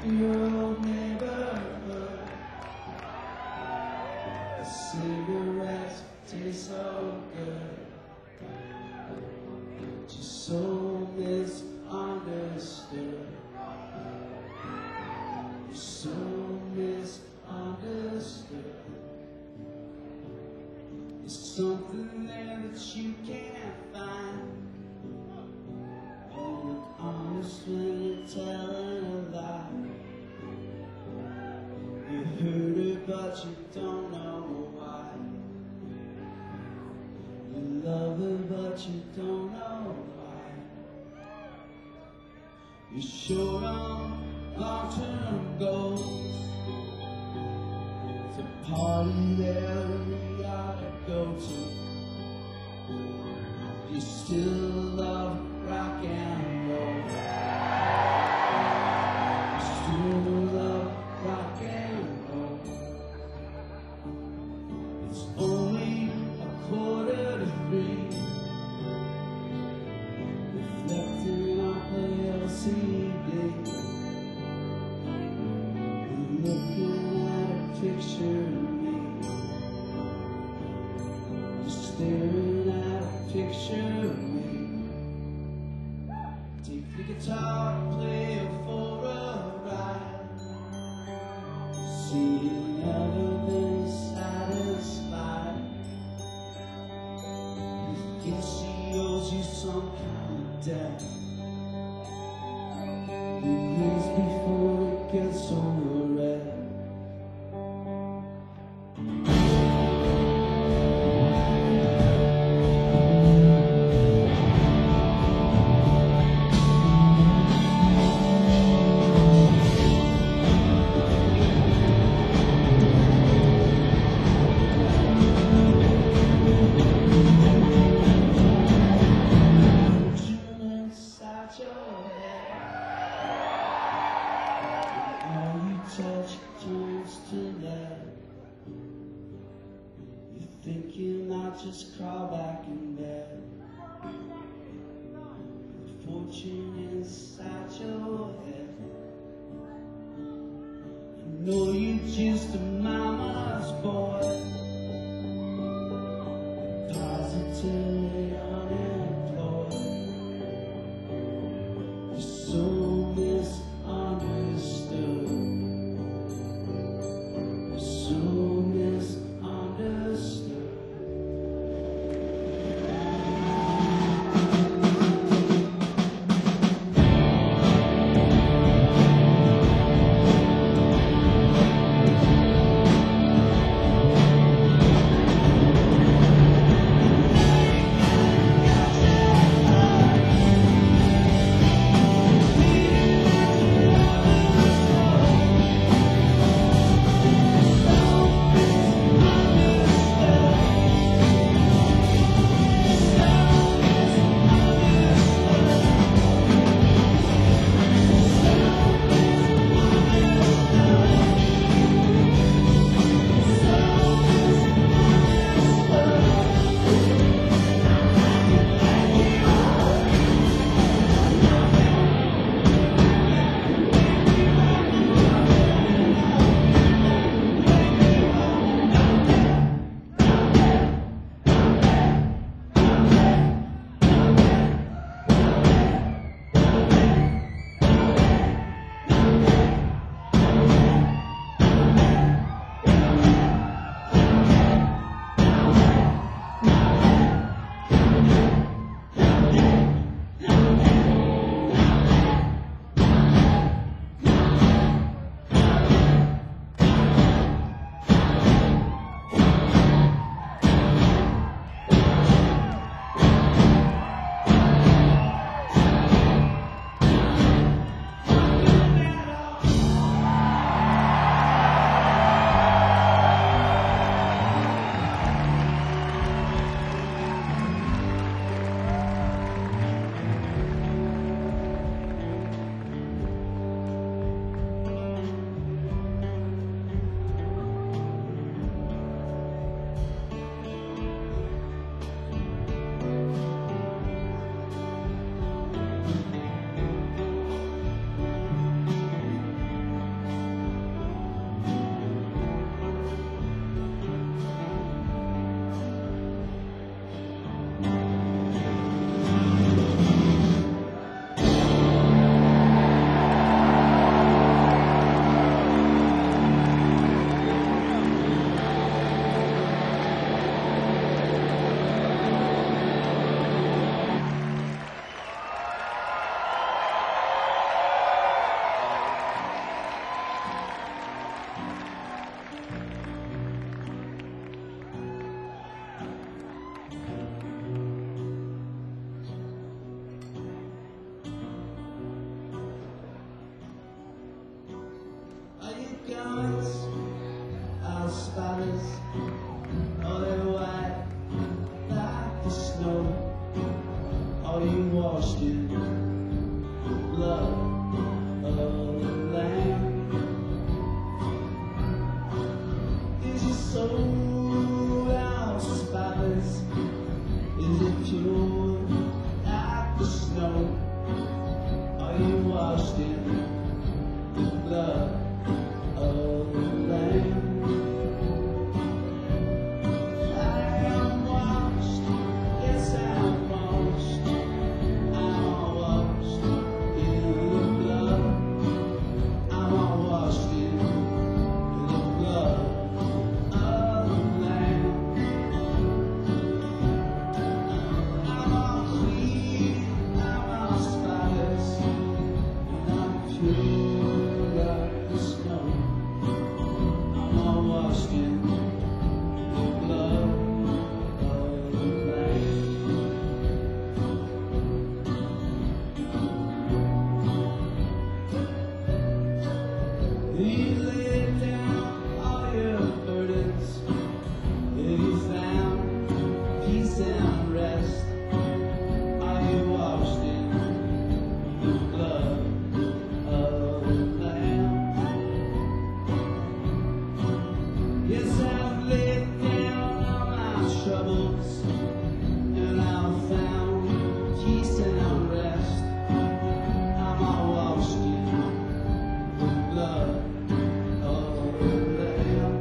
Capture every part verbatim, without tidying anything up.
your old neighborhood. The cigarettes taste so good. Just so misunderstood. You're so misunderstood. There's something there that you can't find. You look honest when you're telling a lie. You heard it but you don't know why. You love her but you don't know why. You're short on long-term goals. It's a party that we ought to go to. You still love rock and roll. You still love rock and roll. It's only a quarter to three. Reflecting off the L C D. You're looking at a picture of me. You're staring at a picture of me. Take the guitar, play it for a ride. See, you've never been satisfied. You guess he owes you some kind of debt. You please before it gets over red. Touch turns to lead. You think you might just crawl back in bed. Fortune inside your head. I know you're just a mama's boy, positively unemployed. You're so misunderstood. So misunderstood. spiders, oh, they're white like the snow. Are you washed in the blood of the Lamb? Is your soul out to spiders? Is it pure like the snow? Are you washed in the blood of the Lamb? I am washed, yes I'm washed. I'm all washed in the blood. I'm all washed in the blood of the Lamb. I'm all clean, I'm all spotless, and I'm pure like the snow. I'm all washed in the blood of the Lamb. You laid down all your burdens. Have you found peace and rest? Are you washed in the blood of the Lamb? Yes, I've laid down all my troubles, and I've found peace and rest. I'm all washed in the blood of the Lamb.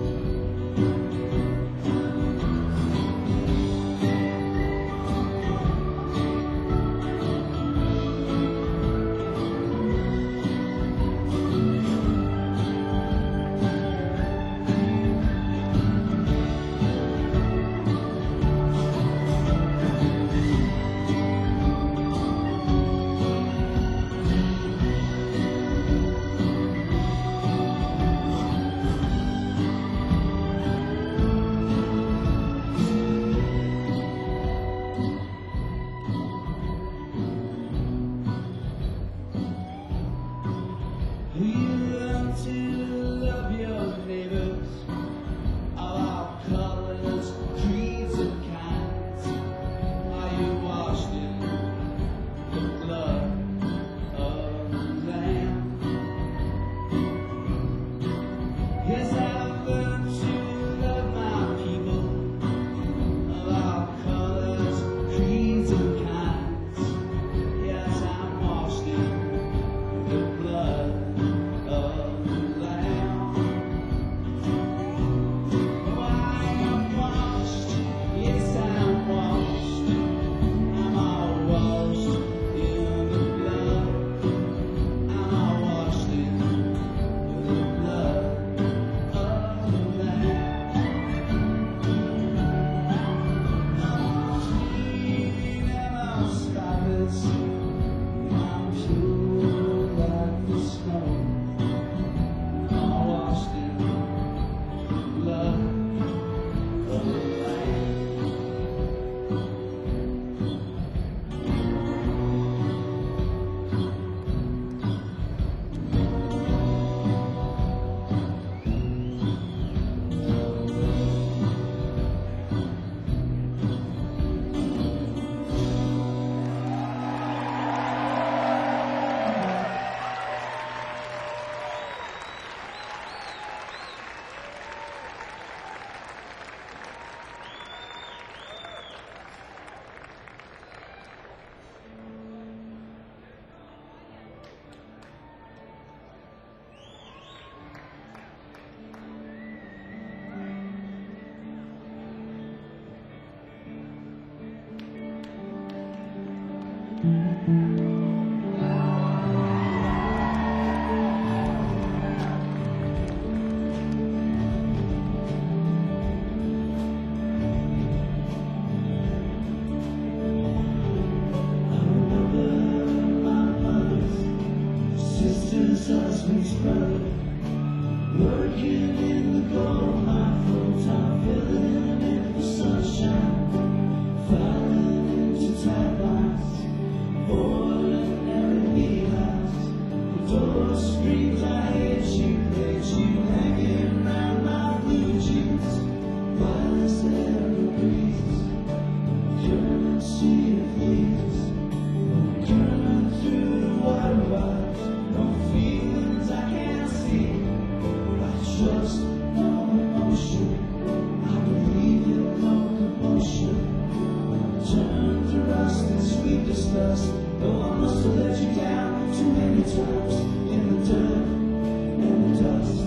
You learn to love your neighbors, all our colors, creeds, and kinds. Are you washed in the blood of the Lamb? Yes, I've learned to love my people, of our colors, creeds, and kinds. Yes, I'm washed in the blood of the Lamb. Oh, I am washed, yes, I'm washed. I'm all washed in the blood. I'm all washed in the blood of the Lamb. I'm clean and I'm spotless, and I'm pure like the snow. I'm all washed in the blood of the Lamb. Husband's brother, working in the gold mine, full-time filling in the sunshine, falling into tight lines, ordinary beehives. The door screams, I hate you, hate you, hanging around my blue jeans. many times in the dirt and the dust.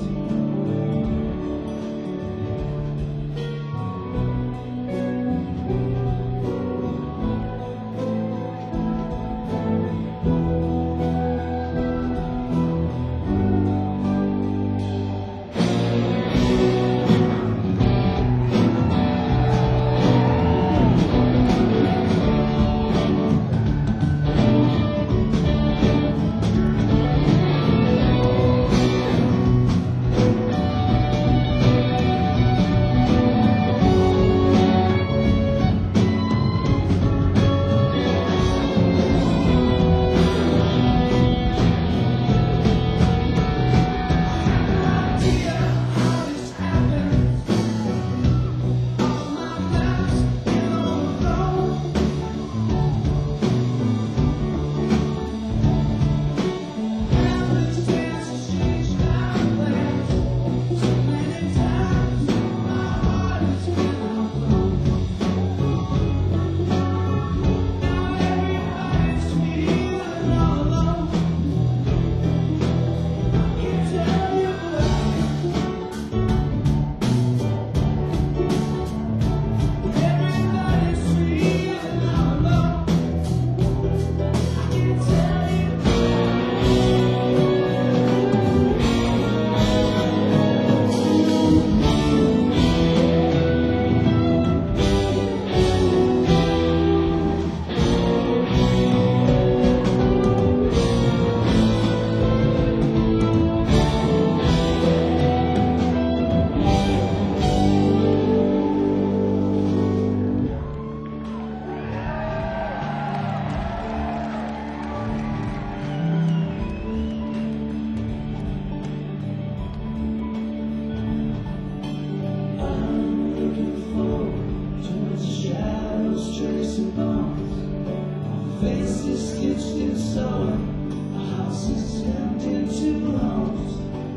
Faces stitched in sewing, houses turned into homes.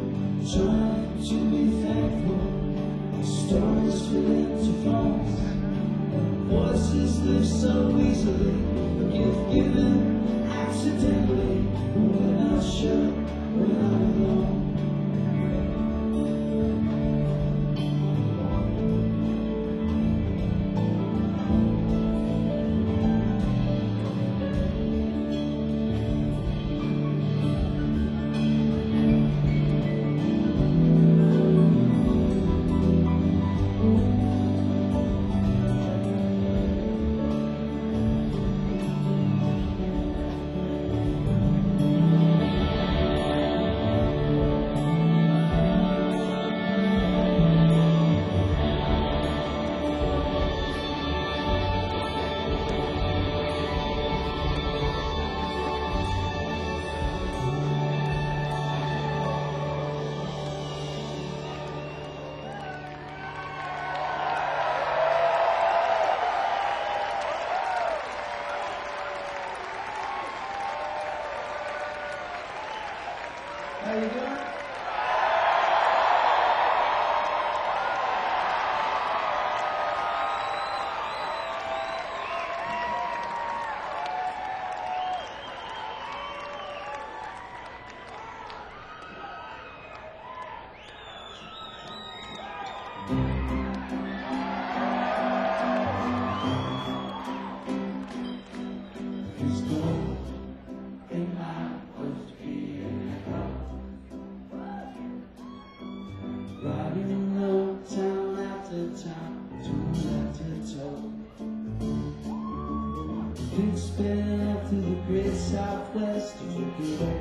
Trying to be thankful, stories fill into phones. Voices live so easily, gift given accidentally. We're not sure, we're not alone. How you doing? It's gold in my riding low, town after town, town after town. Been spinning up through the great southwest of the good.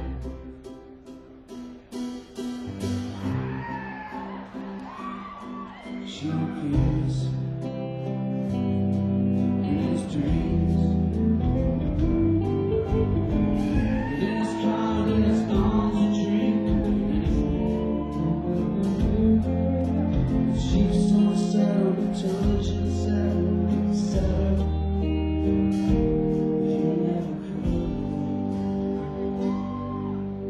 She appears in his dreams. In his cloud, in his arms, a dream. She's so sad, intelligent, sad, sad. You never could.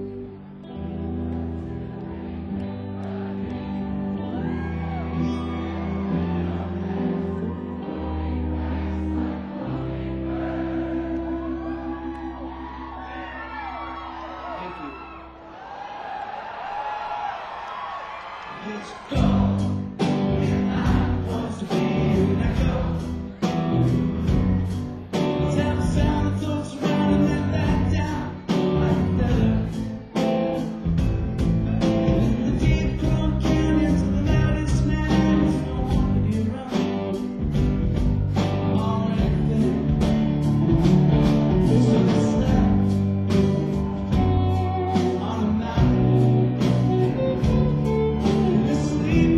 let's go. And I want to be an echo. Let's have a sound that floats around and let that down like thunder. In the deep cold canyons of the loudest man, there's no one to be around. On anything, there's a slap on a mountain. In the sleep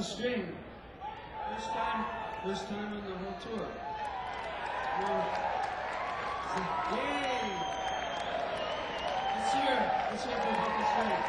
string. First time, first time on the whole tour. Well, so, yay! Let's hear, let's hear for Bucket String.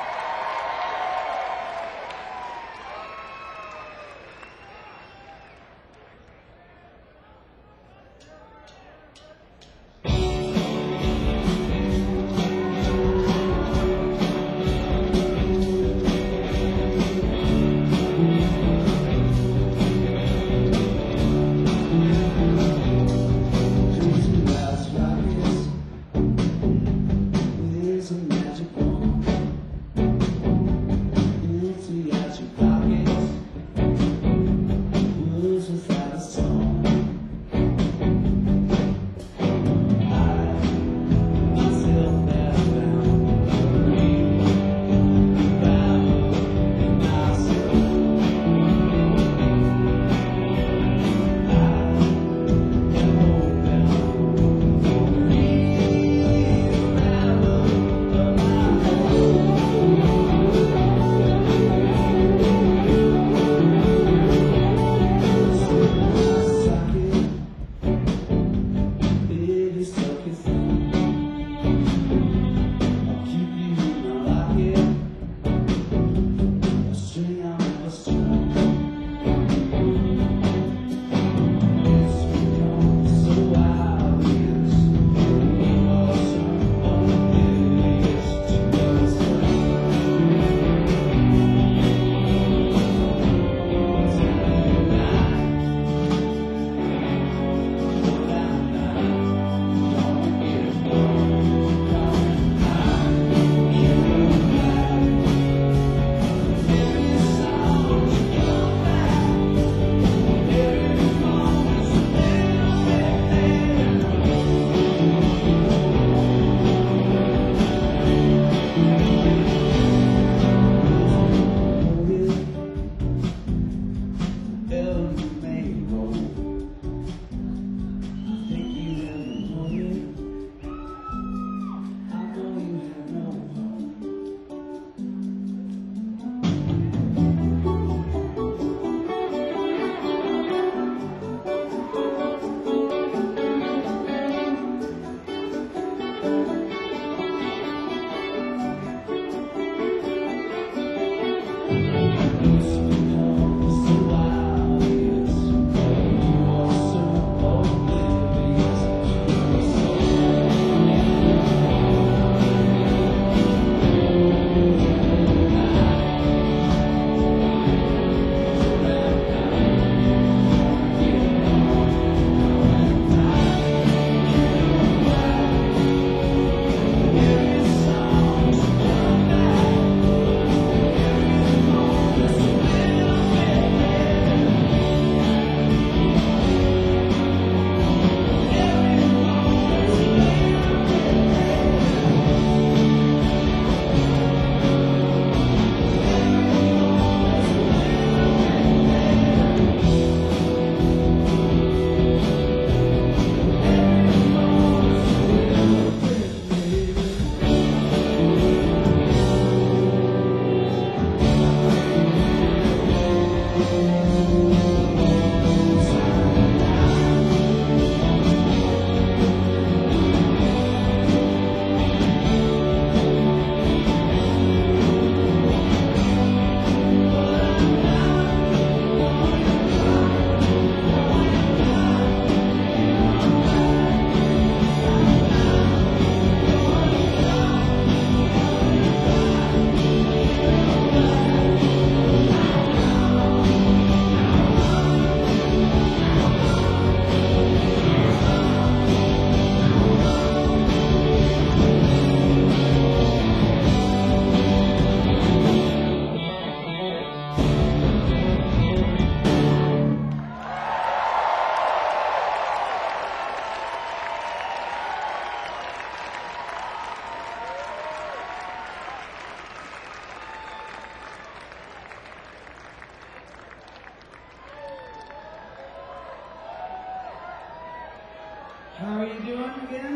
How are you doing again?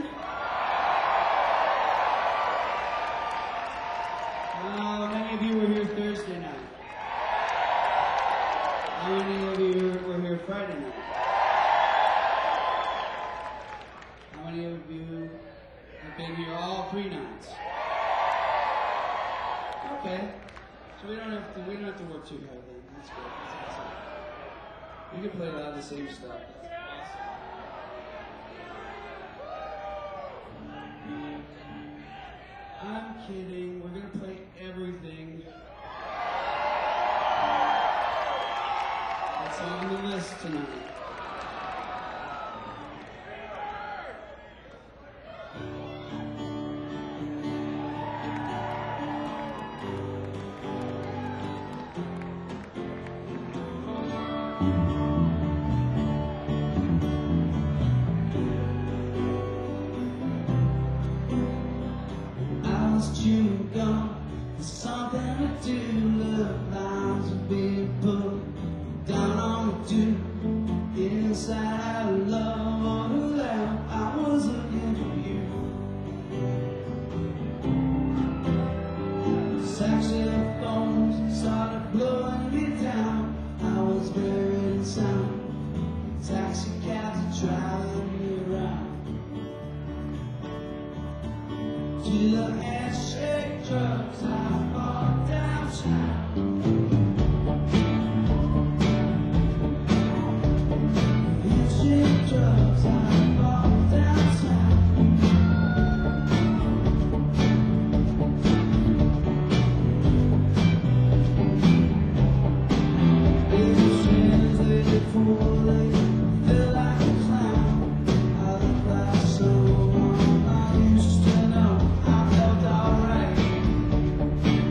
Uh, many of you were here Thursday night. How many of you were here Friday night? How many of you have been here all three nights? Okay. So we don't have to we don't have to work too hard then. That's good. That's awesome. We can play a lot of the same stuff. I'm kidding. We're gonna play everything that's on the list tonight. Chewing gum is something to do. Love lines are being put down on the do. Inside out, love on the left, I was looking for you. Saxophones started blowing me down. I was buried in sound. Taxi cabs are driving me around. To the handshake drugs, I walk downtown. Handshake drugs, I walk downtown. Baby, translated for a lady, feel like a clown. I look like someone I used to know. I felt alright.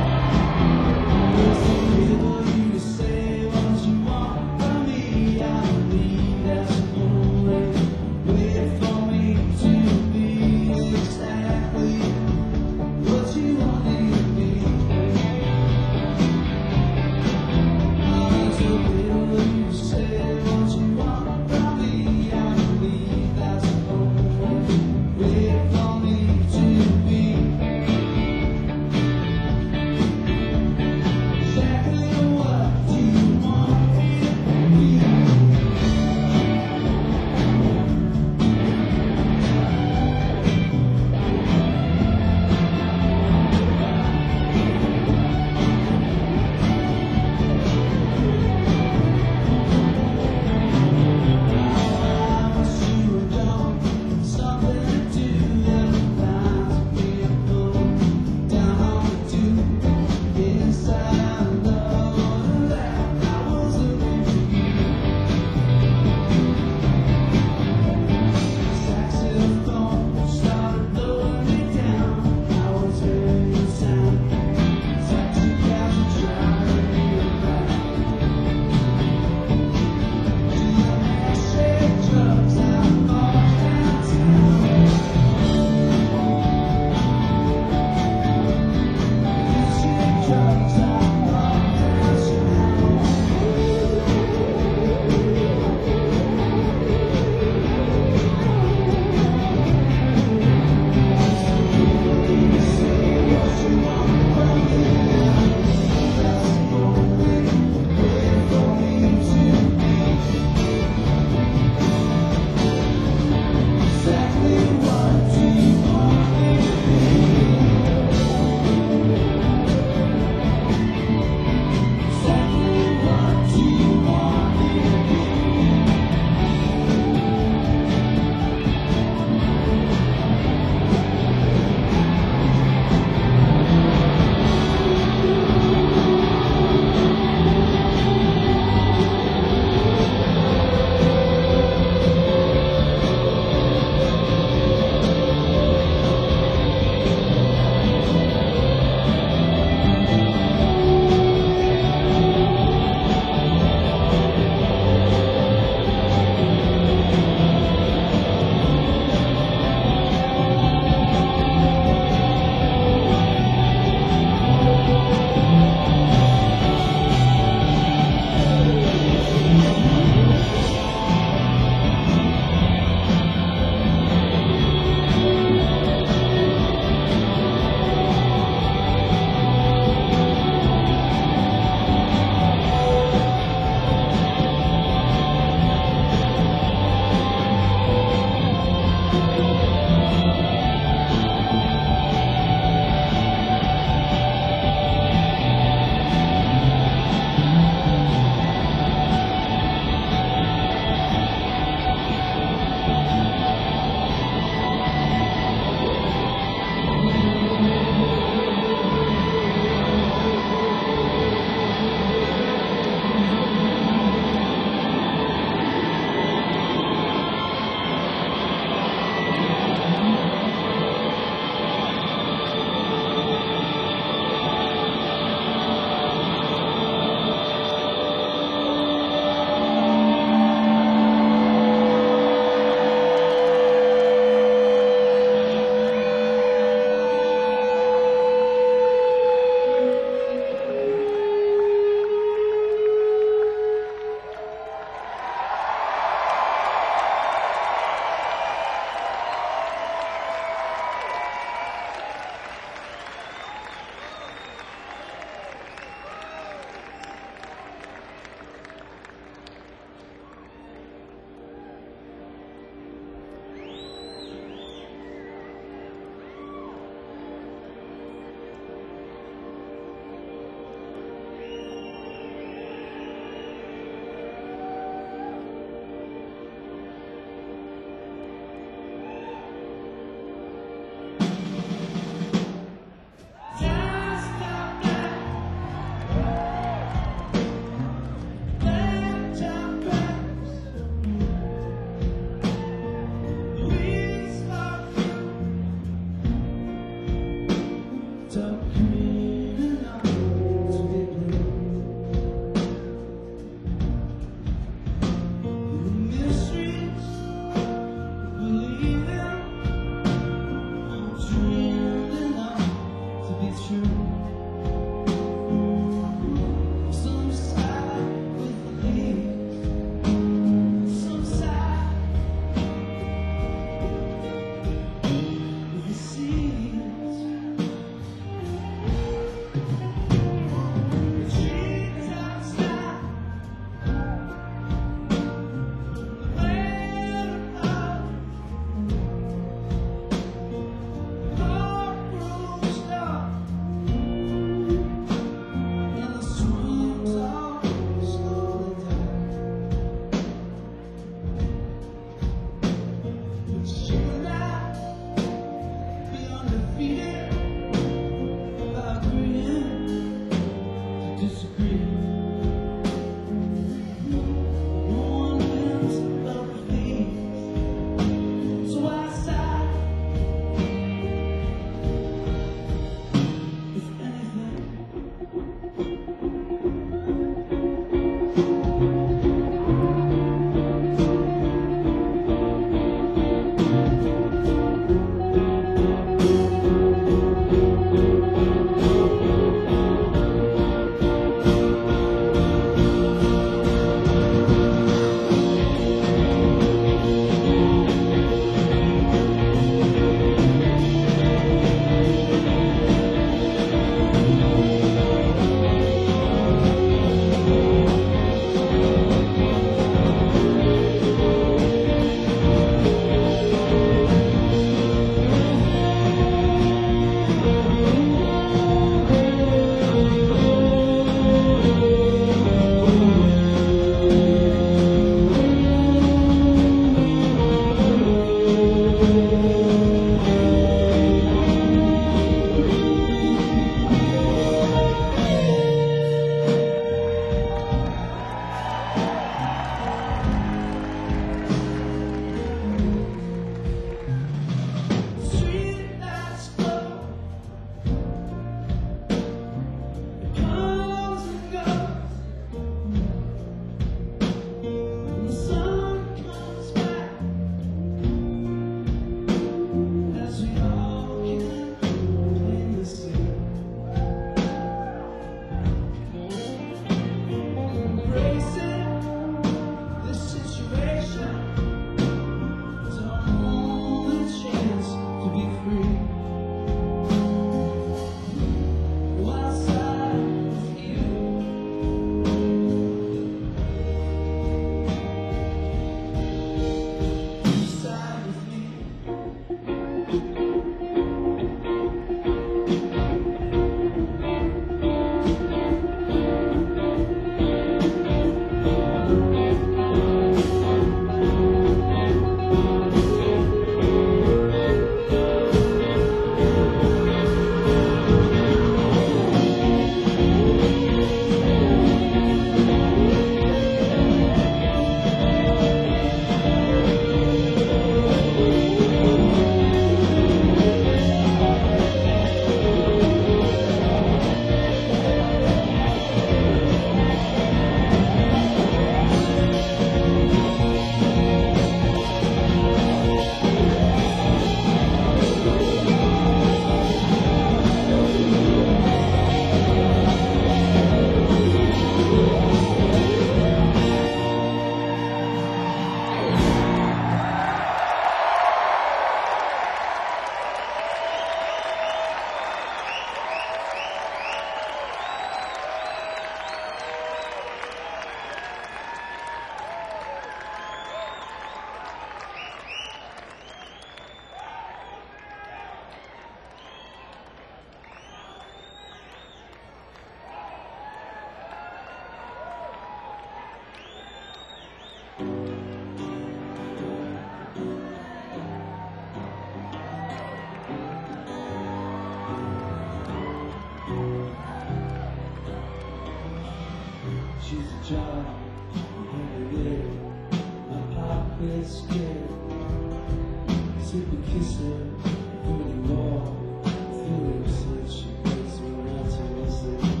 jar, heavy lid, my pocket scared. Sip a kiss her, pretty raw, feeling sick, she begs me not to listen.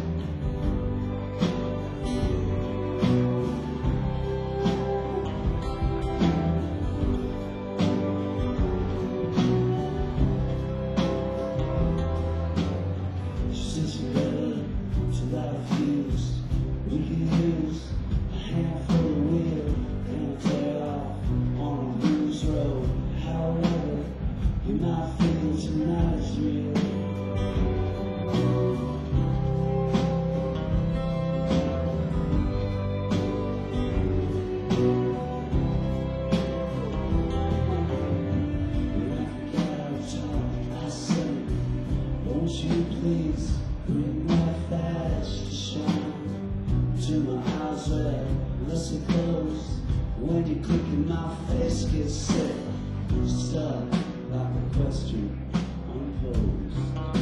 When you click in my face gets sick, stuck like a question unposed.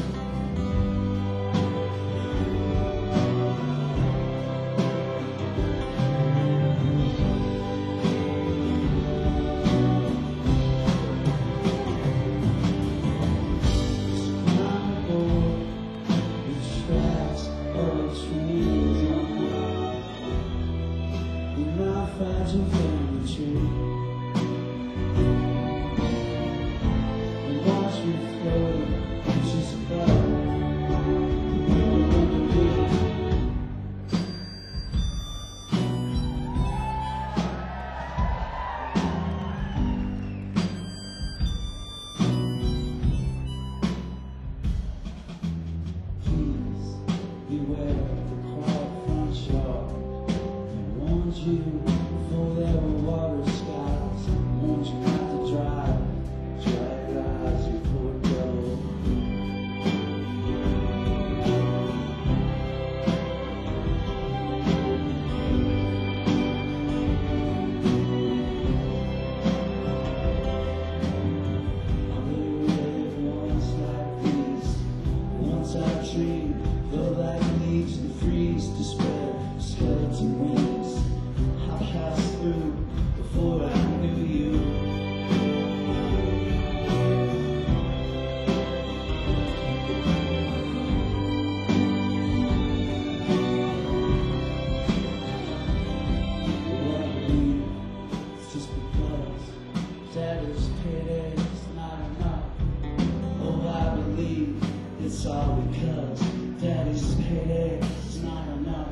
Fragile family tree, and watch me float, she's above, you underneath. Please beware the quiet front yard. I warned you. Before there were water skies, won't you not to drive, dry your eyes, you poor devil. I really live once like these, once I dreamed, though like leaves that freeze, despair, skeleton wings. I passed through before I knew you. What I believe is just because Daddy's payday is not enough. Oh, I believe it's all because Daddy's payday is not enough.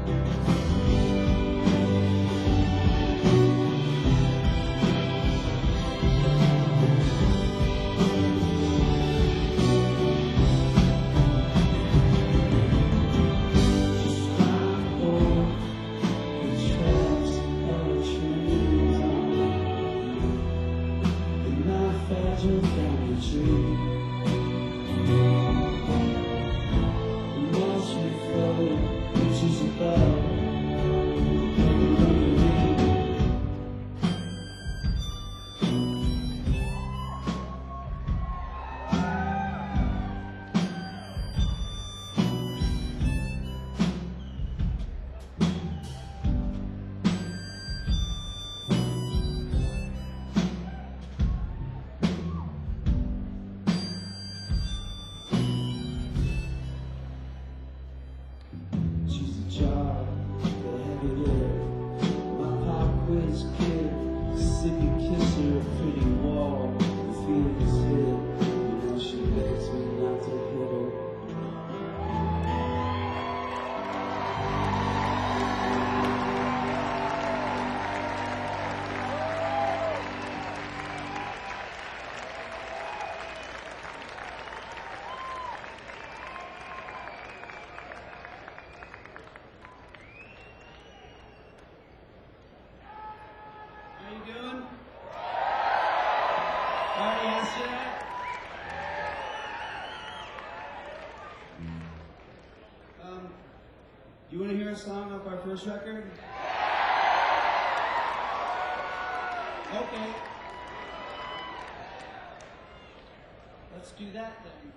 Fragile family tree, and watch me float, inches above, jar, the heavy lid, my pop quiz kid, sippy kiss her a pretty wall, the feelings hit, you know she begs me not to hit her. How you doing? Already asked you that? Um, do you want to hear a song off our first record? Okay. Let's do that then.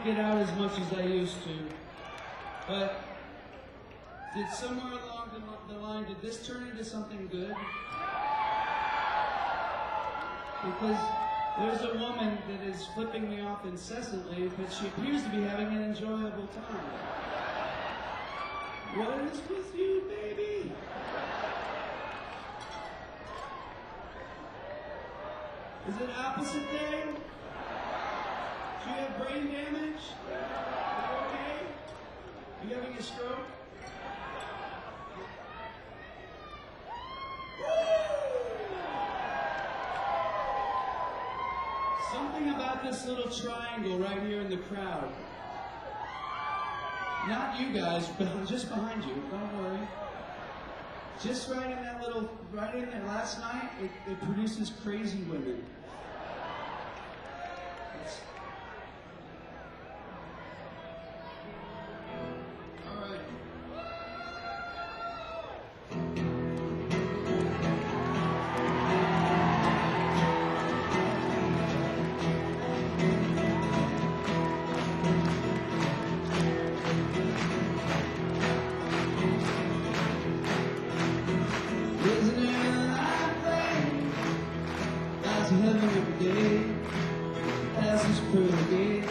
get out as much as I used to. But did somewhere along the, the line, did this turn into something good? Because there's a woman that is flipping me off incessantly, but she appears to be having an enjoyable time. What is with you, baby? Is it opposite day? Do you have brain damage? Are you okay? Are you having a stroke? Something about this little triangle right here in the crowd. Not you guys, but just behind you, don't worry. Just right in that little, right in there last night, it, it produces crazy women. It's, all right. Heaven every day passes through the gates.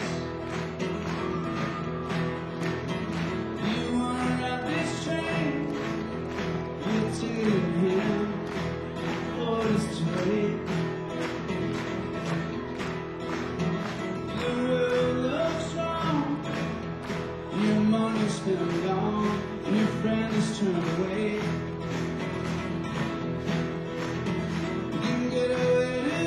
You wanna ride this train? You're taking him for this trade. Your world looks wrong. Your money's been gone. Your friend is turned away. You can get away.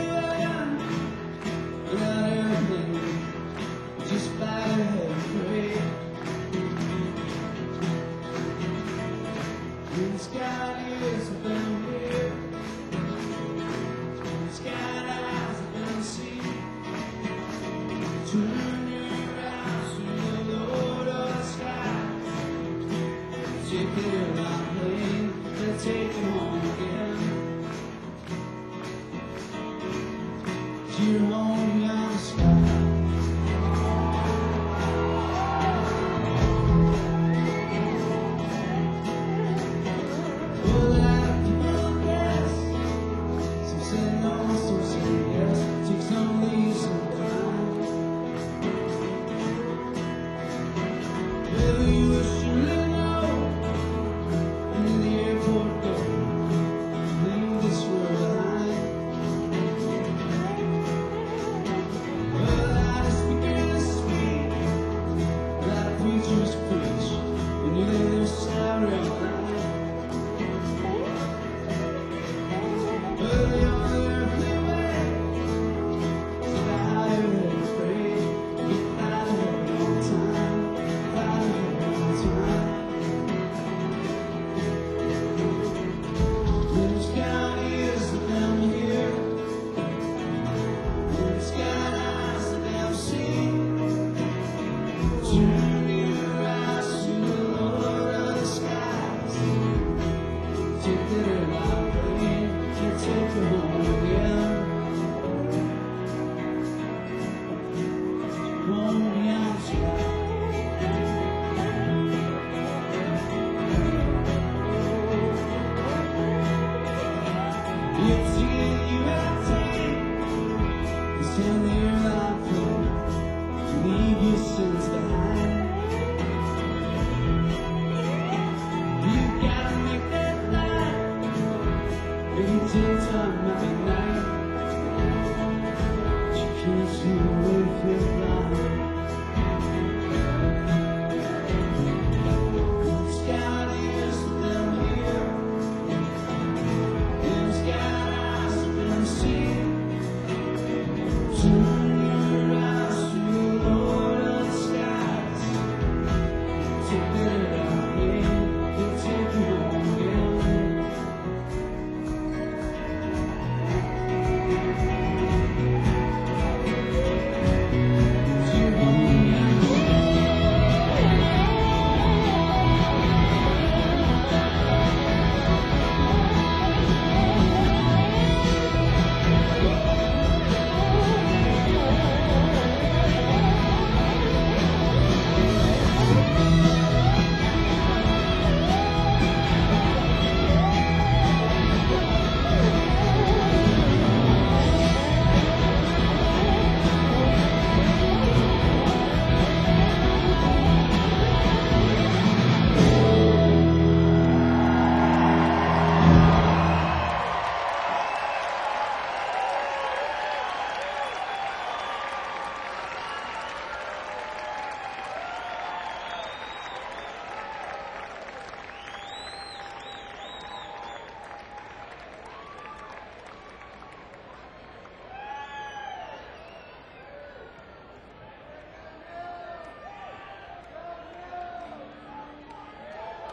Sky is down here. Sky eyes down sea. Turn your eyes to the Lord of the skies. Take care of my plane, then take it home again. To your home beyond the sky. Every time I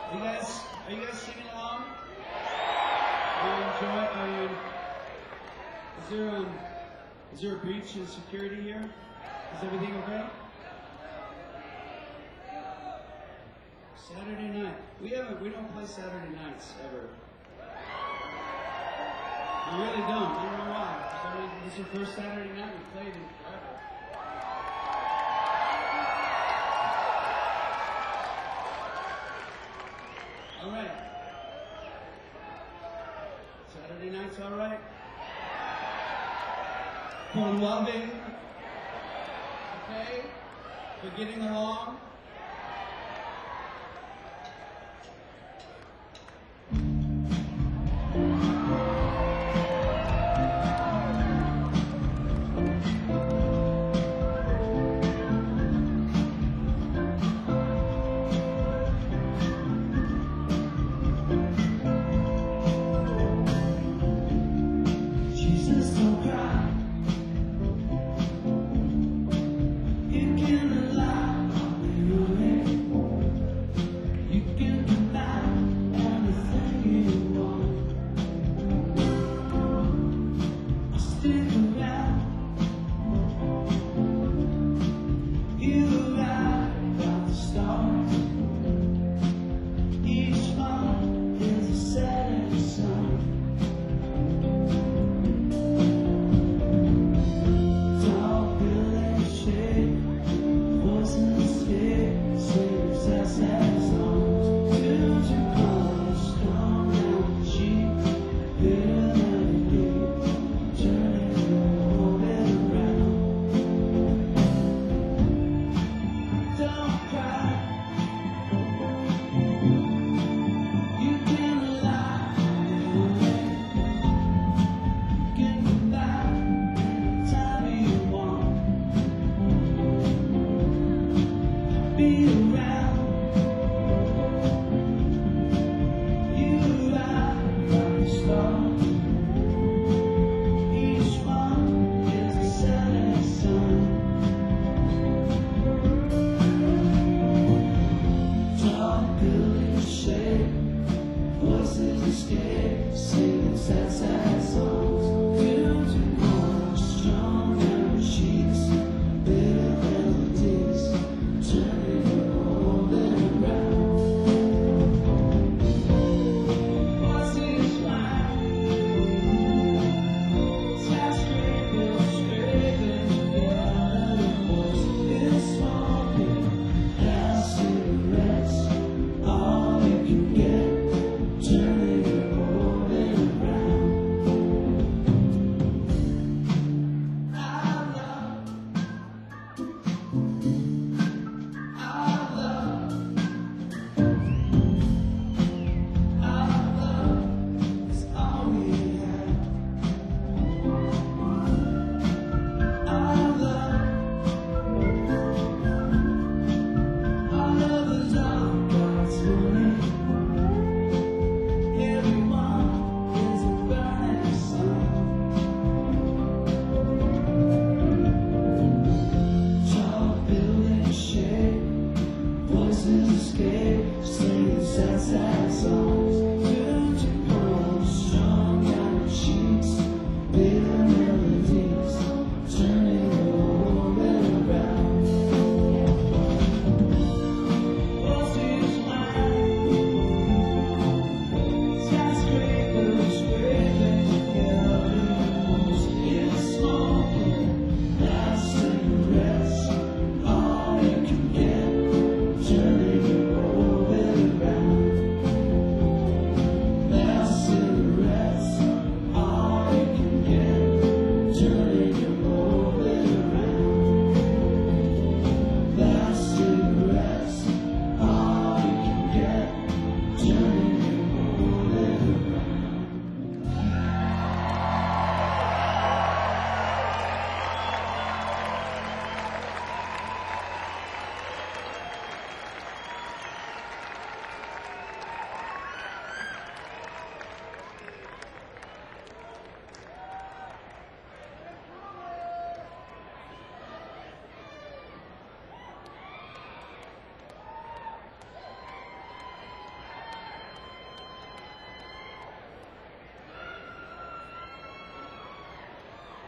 You guys, are you guys singing along? Are you enjoy? Are you? Is there um, is there a breach in security here? Is everything okay? Saturday night. We haven't. We don't play Saturday nights ever. We really don't. I don't know why. So this is the first Saturday night we played in forever. All right. Saturday night's all right. For loving. Okay. For getting along. Turning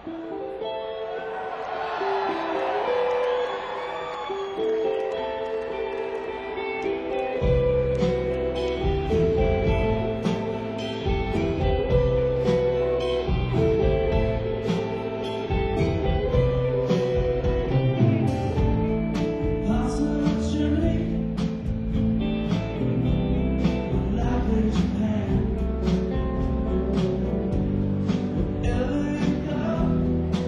Wherever you go,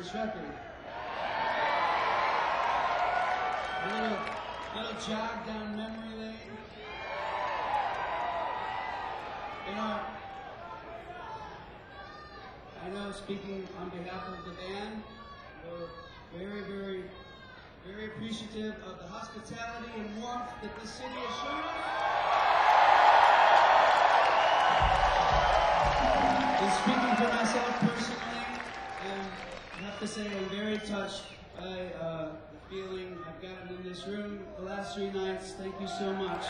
this record. A little, little jog down memory lane. You know, I know speaking on behalf of the band, we're very, very, very appreciative of the hospitality and warmth that this city has shown us. And speaking for myself personally, I have to say I'm very touched by uh, the feeling I've gotten in this room the last three nights. Thank you so much.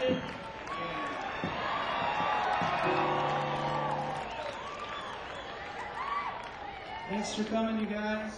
Thanks for coming, you guys.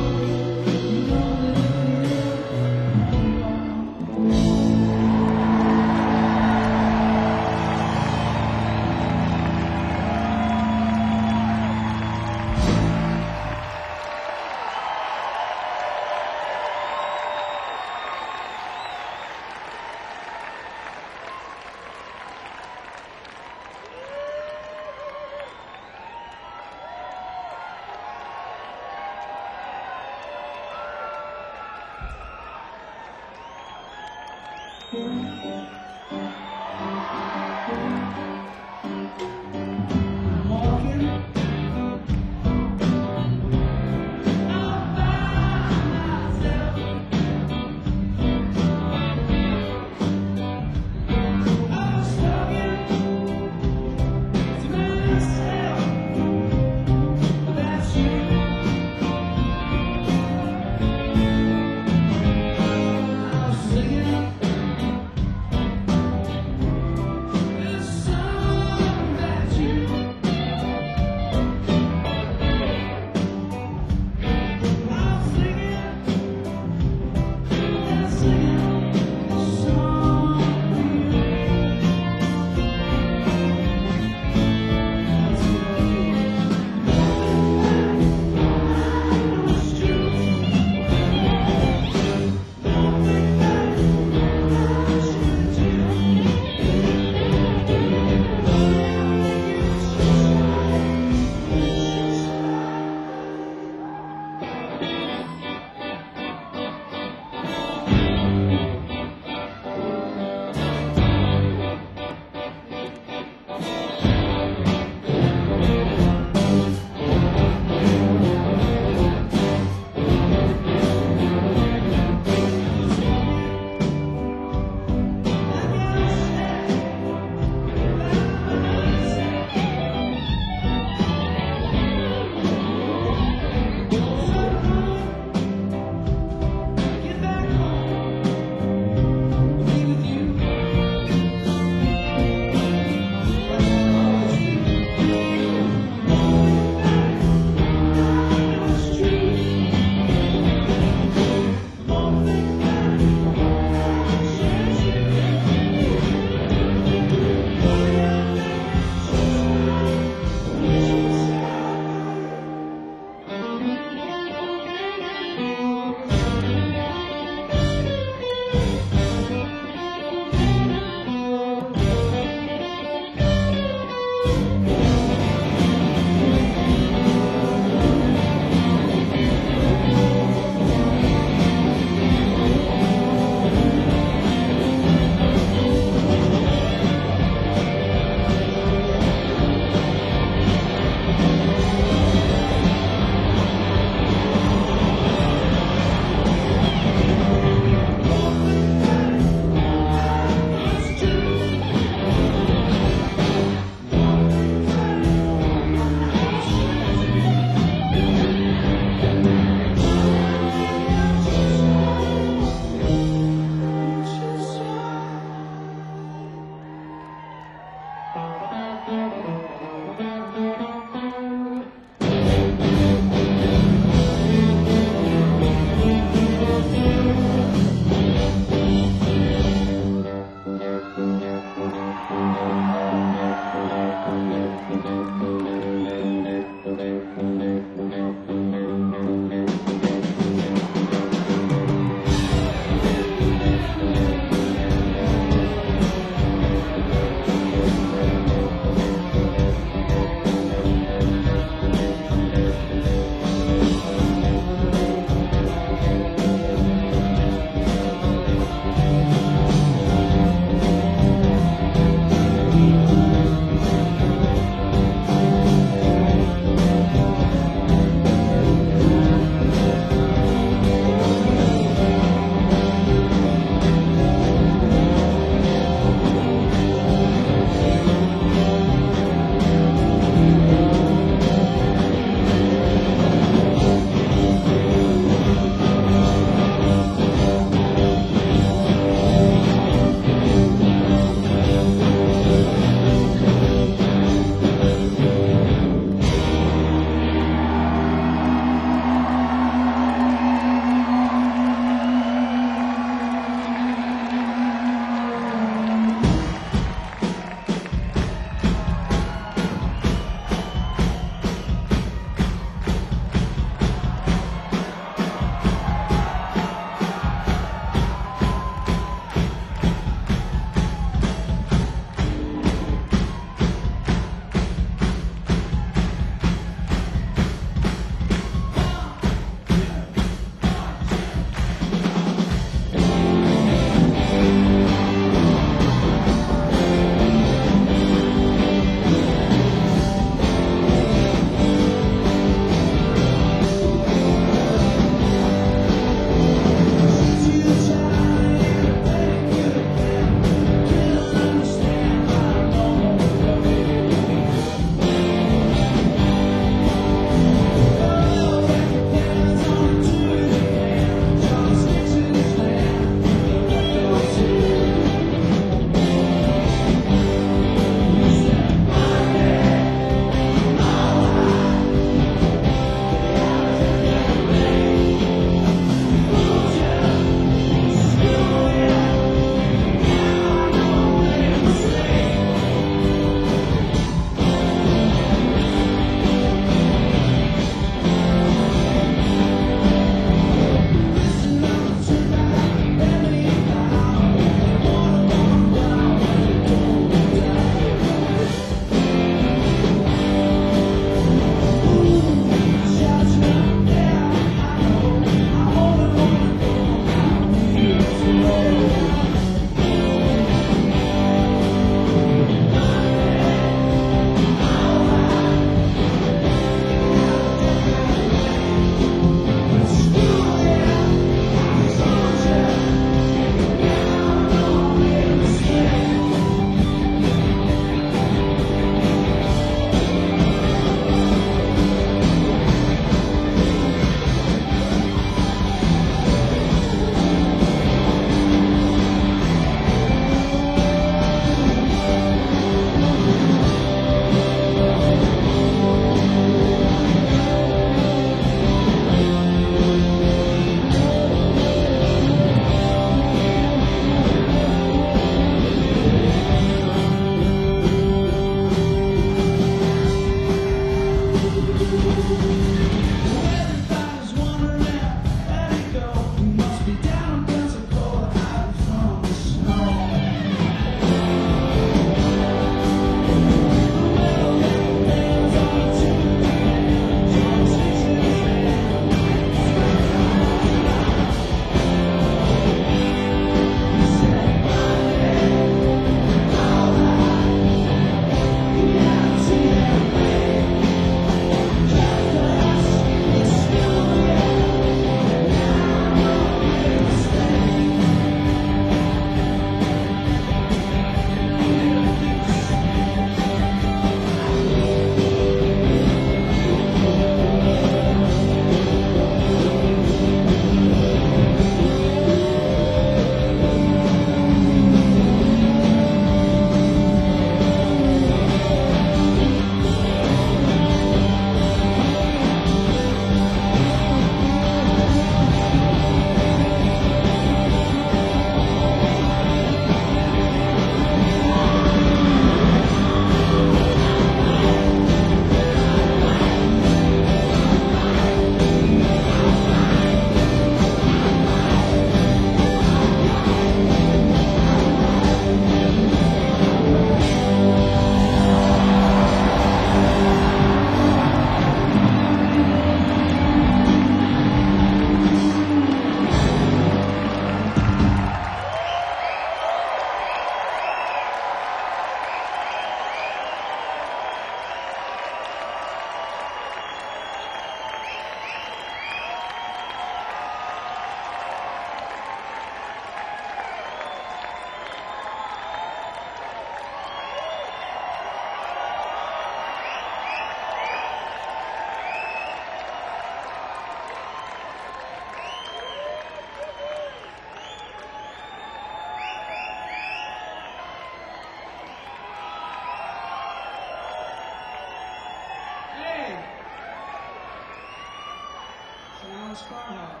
Alex Carhart.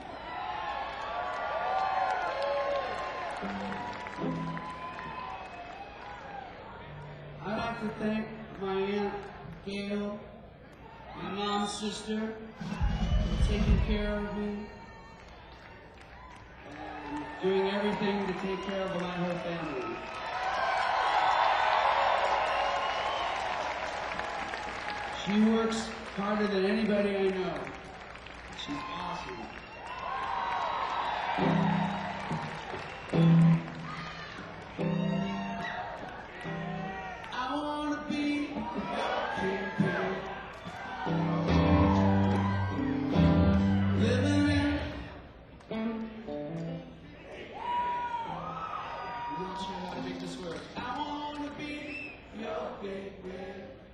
I'd like to thank my Aunt Gail, my mom's sister, for taking care of me and doing everything to take care of my whole family. She works harder than anybody I know. She's awesome. I wanna be your king, living in. I'm not sure how to make this work. I wanna be your gateway.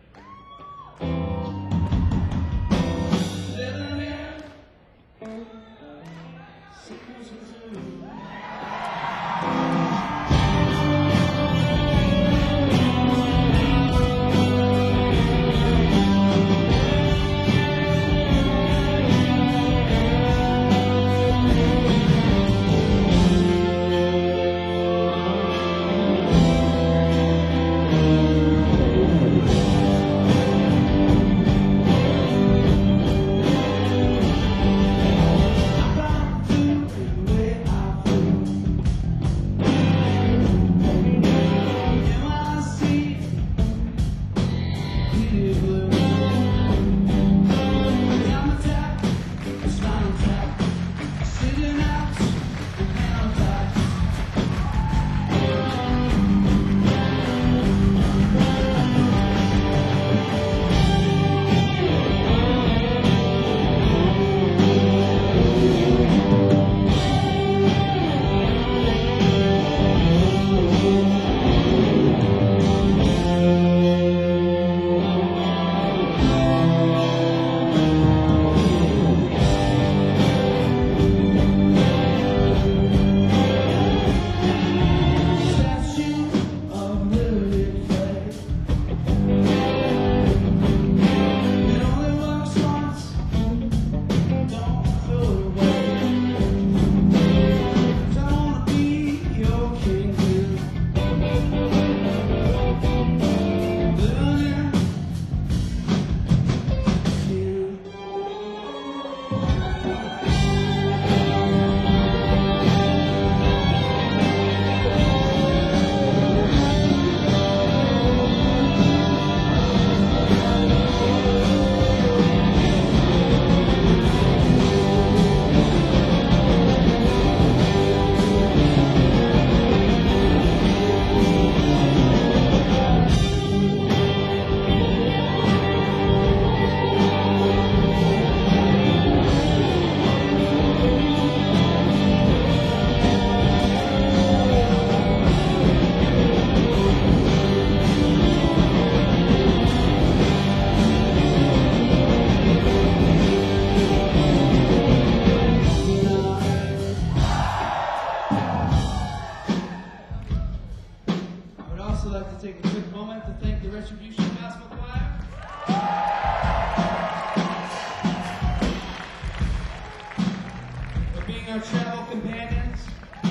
Our travel companions for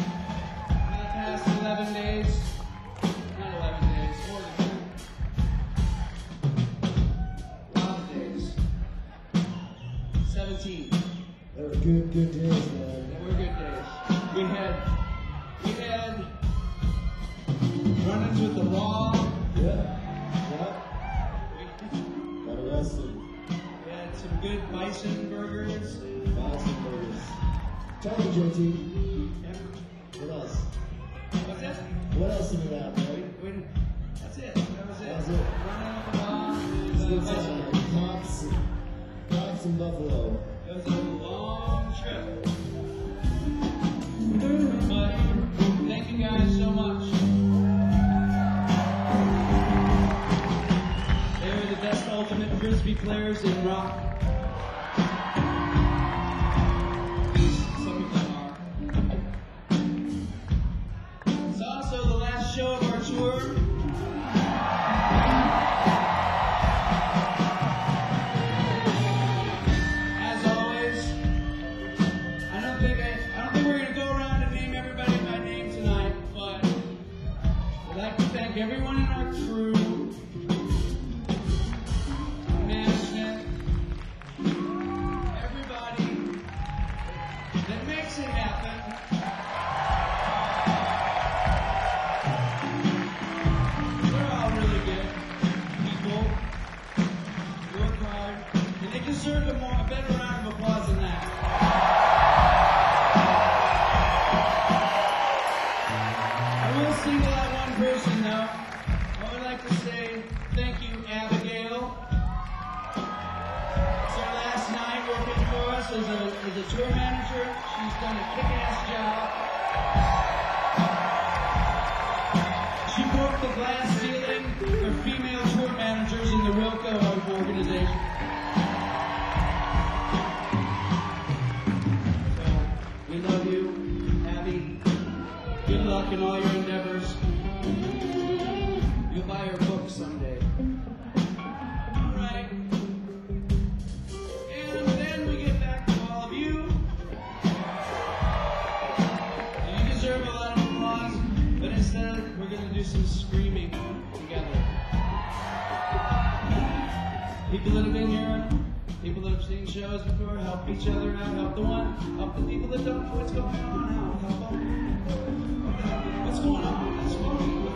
the past eleven days, not eleven days, more than that. A lot of days. seventeen. They were good, good days, man. They were good days. We had, we had run-ins with the law. Yeah, yeah. We, Got arrested. we had some good bison burgers. Bison burgers. Tell me, J T. Yeah. What else? What's that? What else did we have, right? We, that's it. That was it. That was it. Running with the law. Good Uh, time. Cops, cops in Buffalo. It was a long trip. But thank you guys so much. They were the best ultimate frisbee players in rock. Some of them are. It's also the last show of our tour. deserve a, more, a better round of applause than that. I will single out one person, though. I would like to say thank you, Abigail. It's our last night working for us as a, as a tour manager. She's done a kick-ass job. She broke the glass ceiling for female tour managers in the Wilco organization. So, we love you, Abby. Good luck in all your endeavors. You'll buy her book someday. All right. And then we get back to all of you. You deserve a lot of applause, but instead we're going to do some screaming together. People that have been here, people that have seen shows before, help each other out, help the one, help the people that don't know what's going on out, help them. What's going on? That's what we do.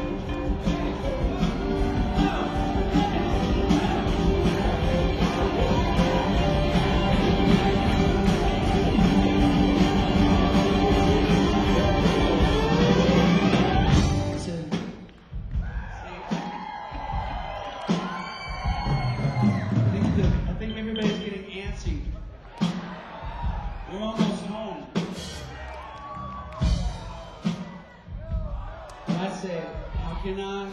We're almost home. I say, how can I?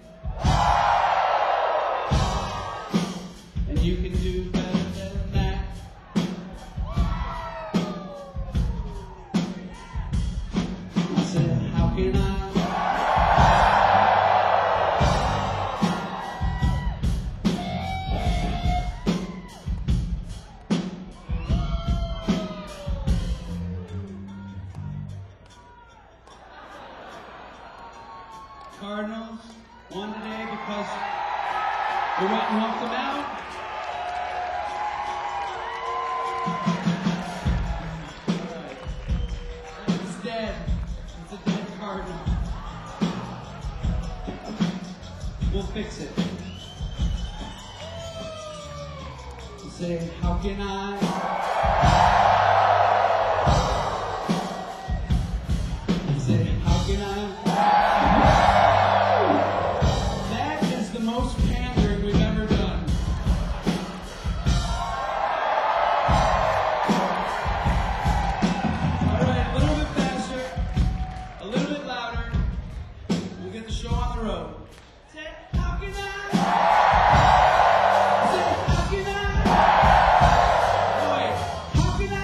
And you can do better than that. I said, how can I? Cardinals won today because we went and helped them out. Alright. It's dead. It's a dead Cardinal. We'll fix it. You say, how can I? You say, how can I? Most pandering we've ever done. All right, a little bit faster, a little bit louder. We'll get the show on the road. Say, how can I? Say, how can I? Oh, wait, how can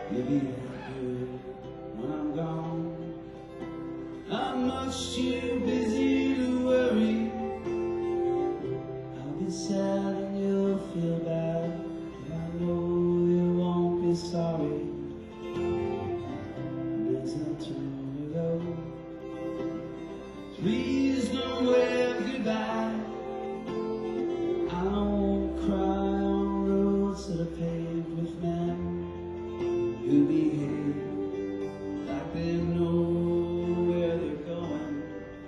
Maybe I'll do it when I'm gone. I'm much too busy to worry. I'll be sad and you'll feel bad, but I know you won't be sorry. And there's no turning to go. Please don't wave goodbye. I don't cry on roads that are paved with men who behave like they know where they're going.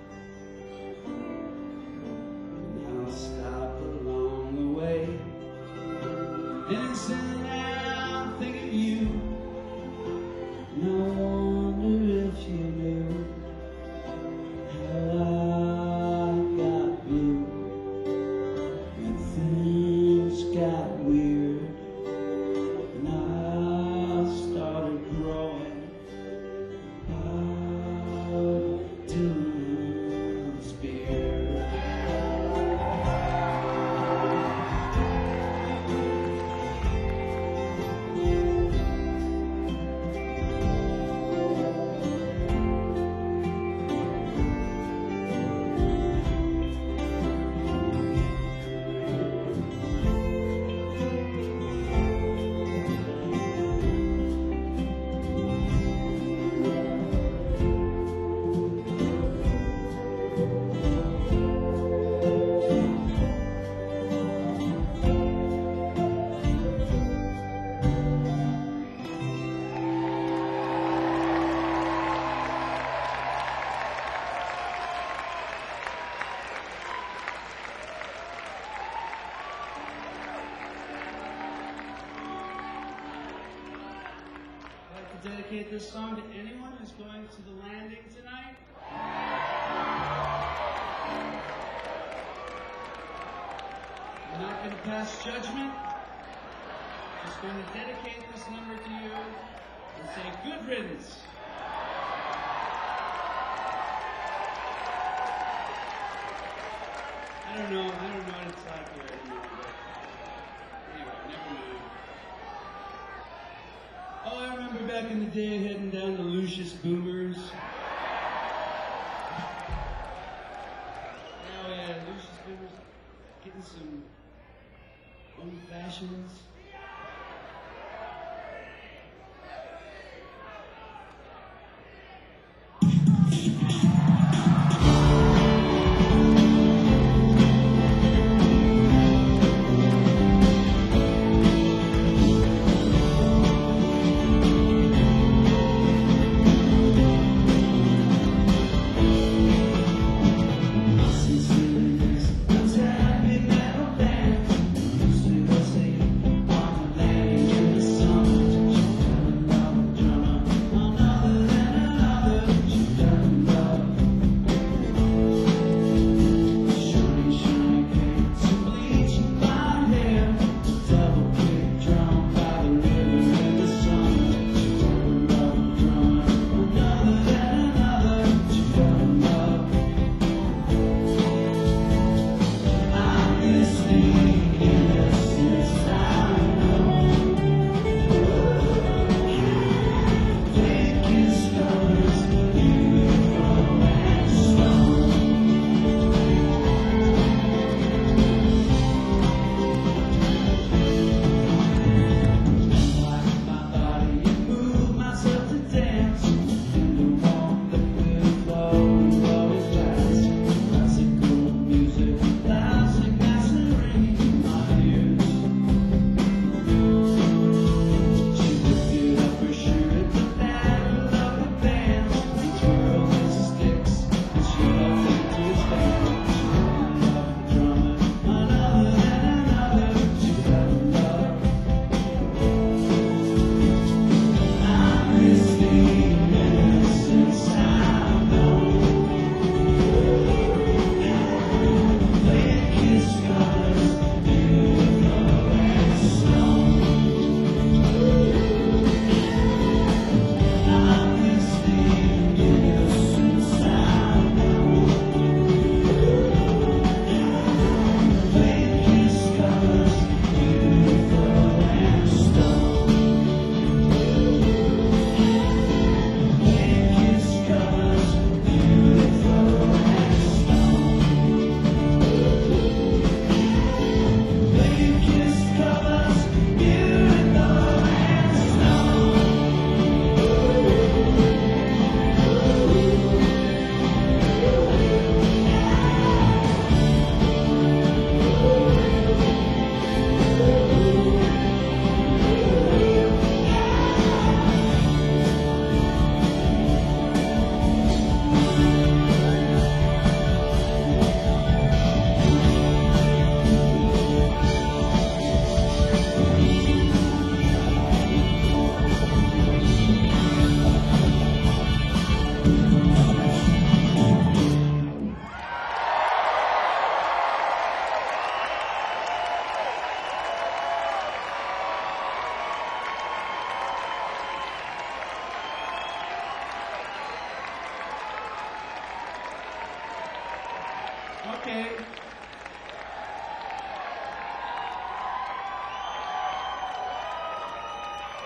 And I'll stop along the way, and instead I'll think of you. And I wonder if you knew how I got blue when things got weird, and I started growing out Dylan's beard. Dedicate this song to anyone who's going to the landing tonight. I'm not going to pass judgment. Just going to dedicate this number to you and say good riddance. I don't know, I don't know what it's like here anymore, but anyway, never mind. Oh, I remember back in the day heading down to Lucius Boomers. Oh yeah, Lucius Boomers, getting some old fashions. Since the days of happy metal bands, used to say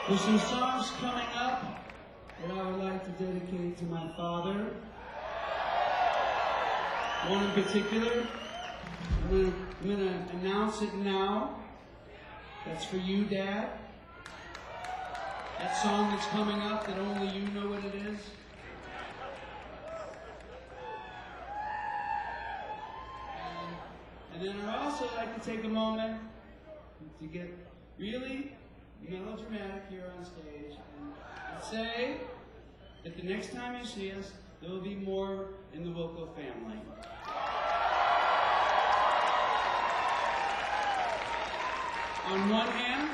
There's some songs coming up that I would like to dedicate to my father. One in particular, I'm gonna, I'm gonna announce it now. That's for you, Dad. That song that's coming up that only you know what it is. And, and then I'd also like to take a moment to get really melodramatic here on stage and, and say that the next time you see us, there will be more in the Wilco family. On one hand,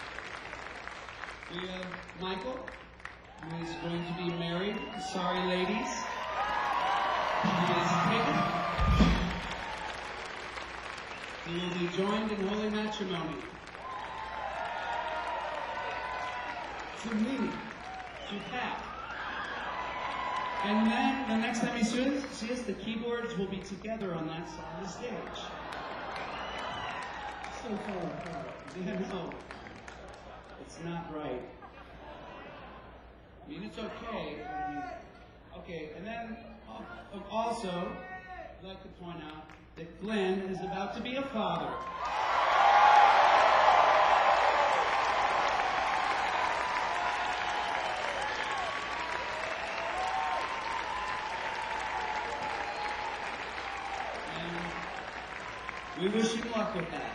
we have Michael, who is going to be married. Sorry, ladies. He is taken. He will be joined in holy matrimony. To me, to Pat. And then the next time you see us, see us, the keyboards will be together on that side of the stage. So far apart. Yeah, no. It's not right. I mean, it's okay. I mean, okay, and then uh, also, I'd like to point out that Glenn is about to be a father. And we wish him luck with that.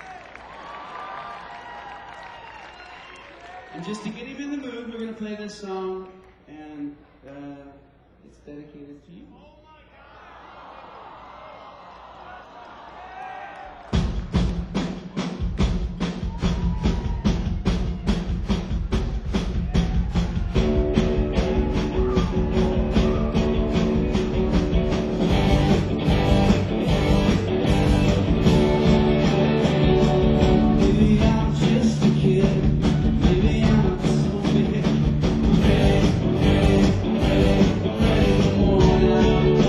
And just to get him in the mood, we're going to play this song, and uh, it's dedicated to you. Maybe I'm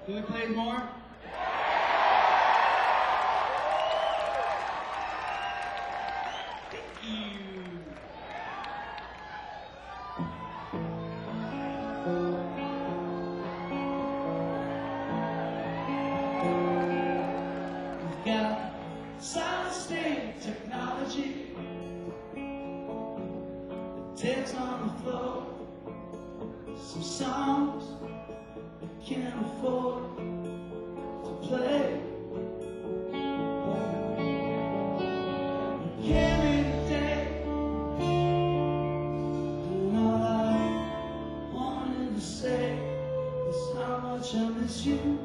Can we play more? Thank you. We've got solid state technology. The tapes on the floor. Some songs we can't afford to play. We carry the day, and all I wanted to say is how much I miss you.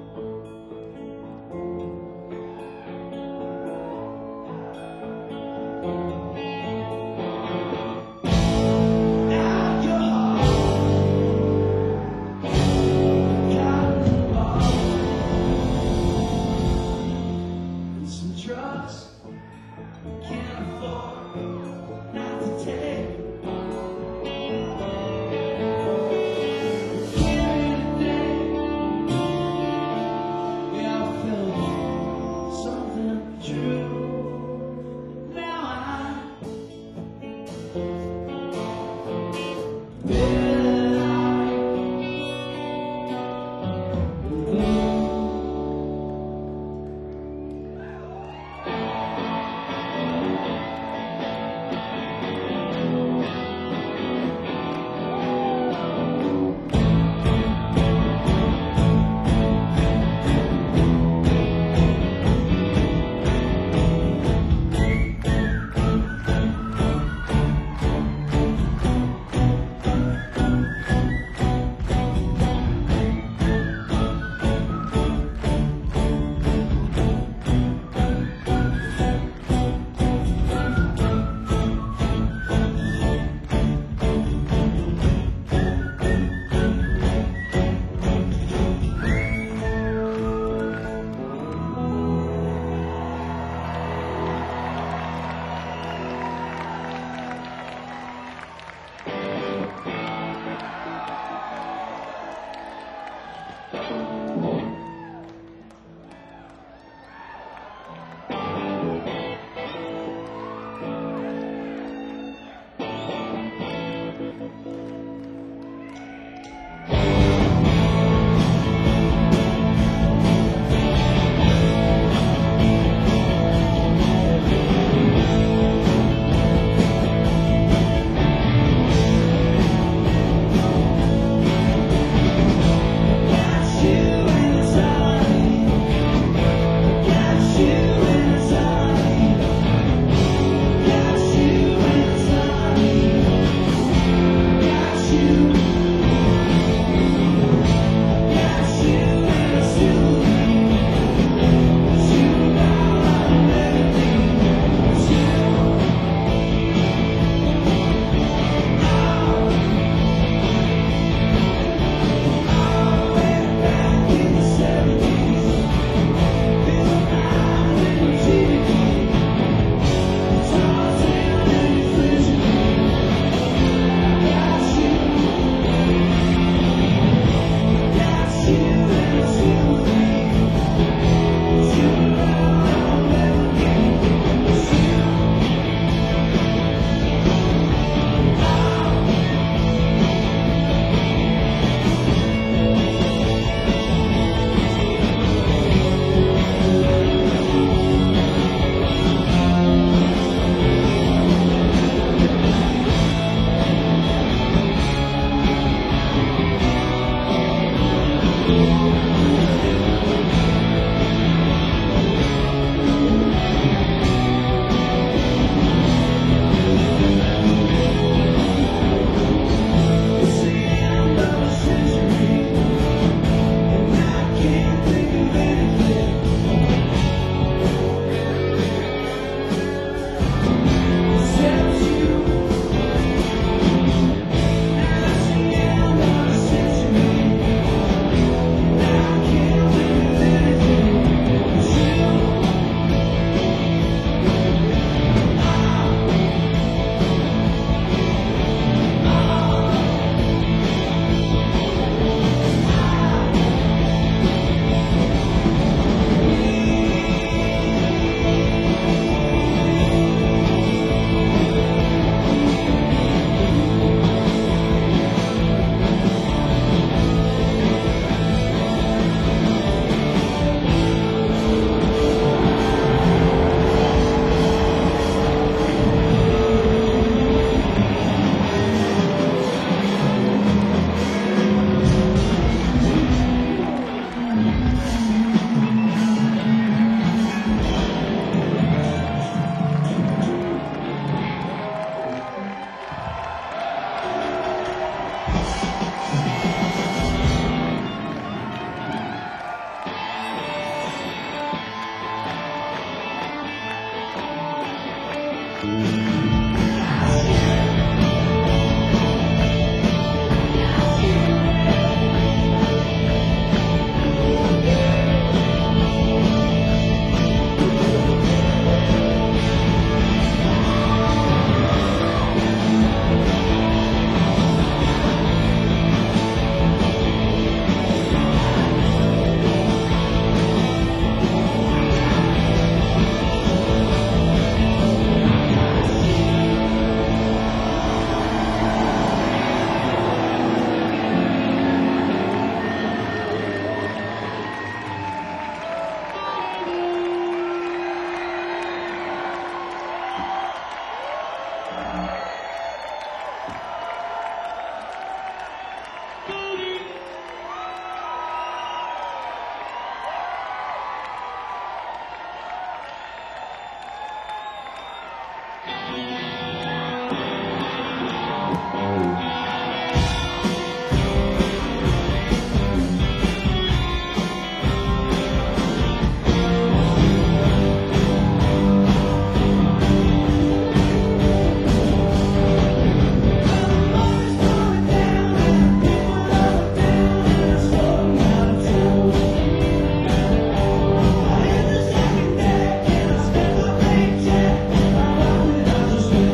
Just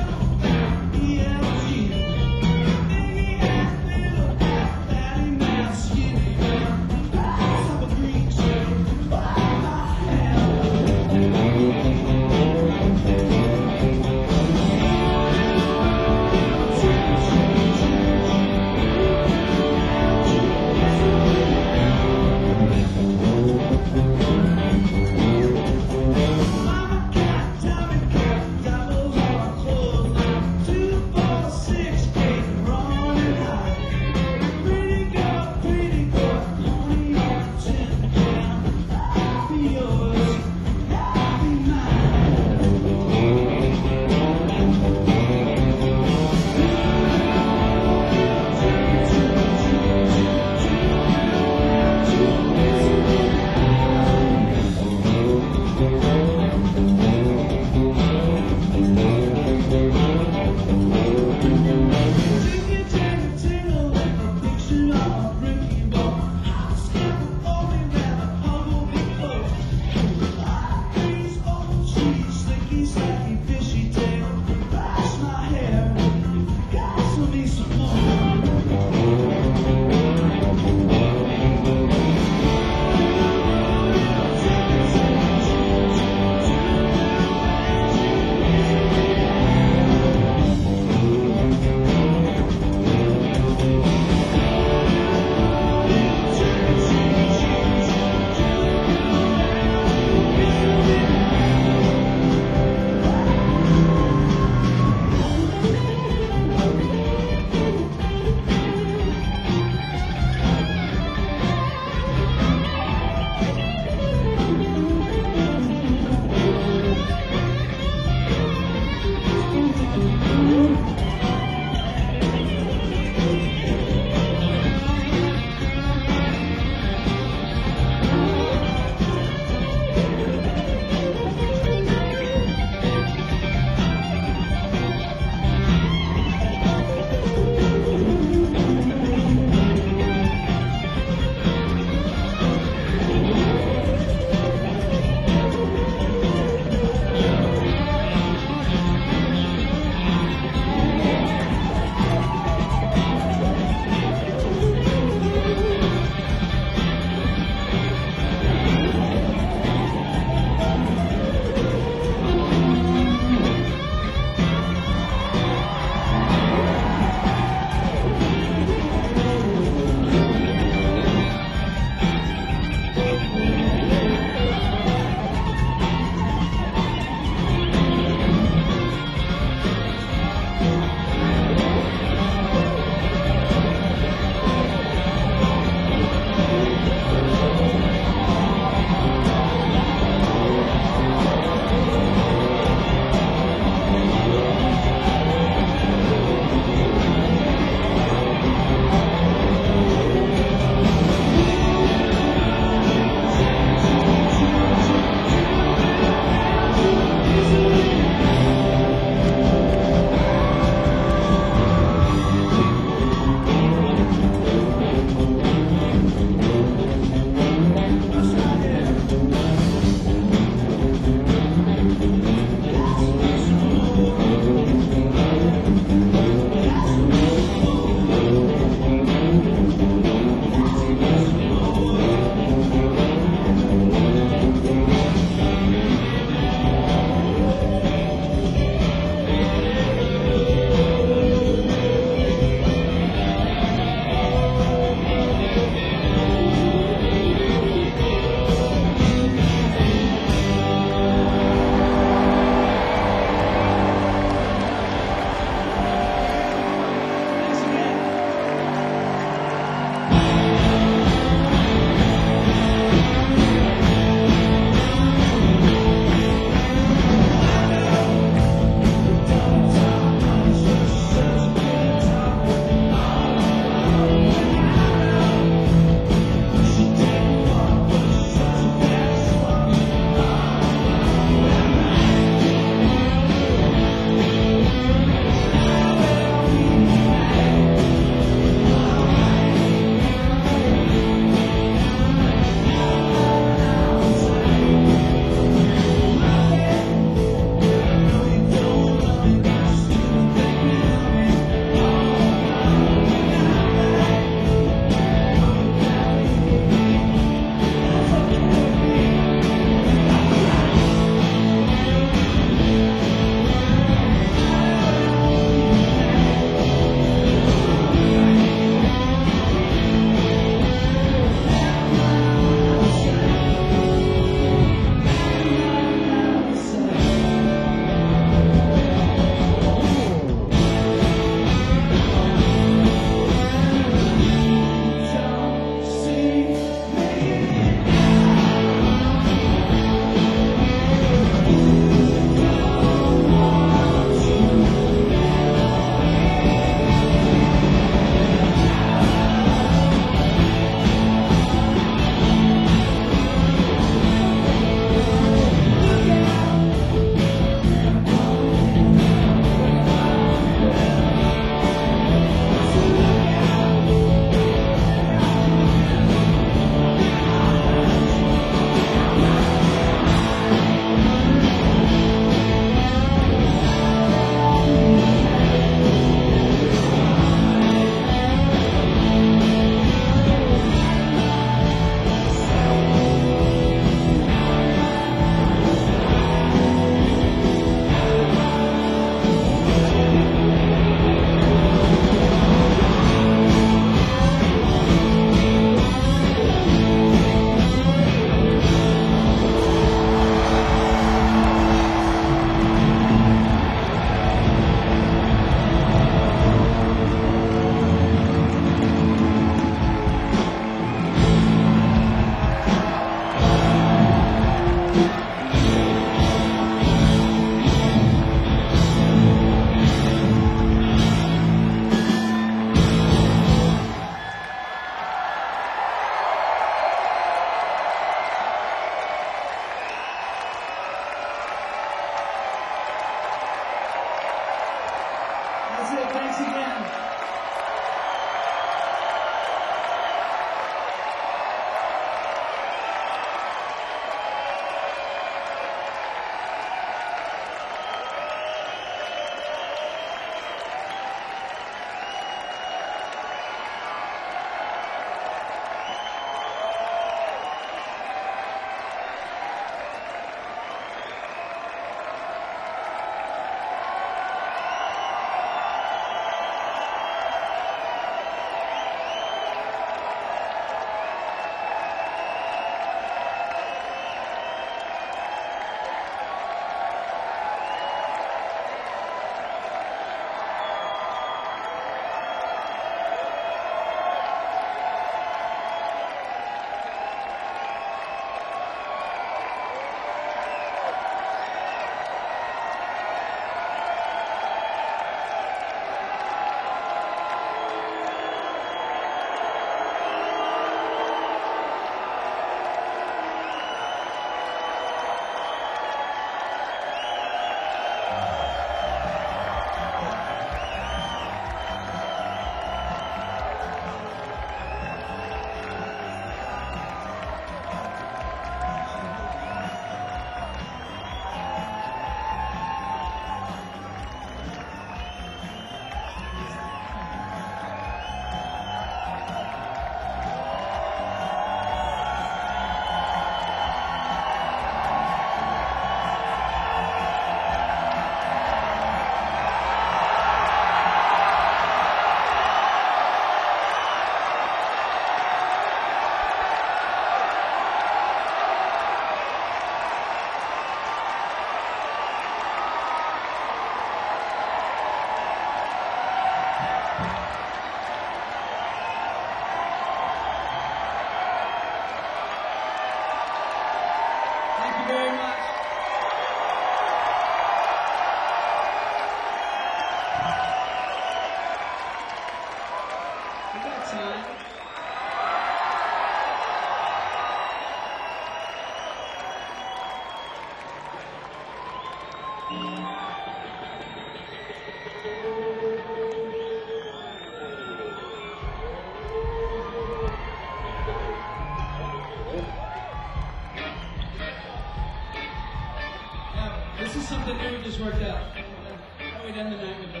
something new just worked out. How we'd end the night with it.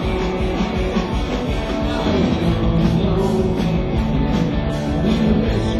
No, no, no.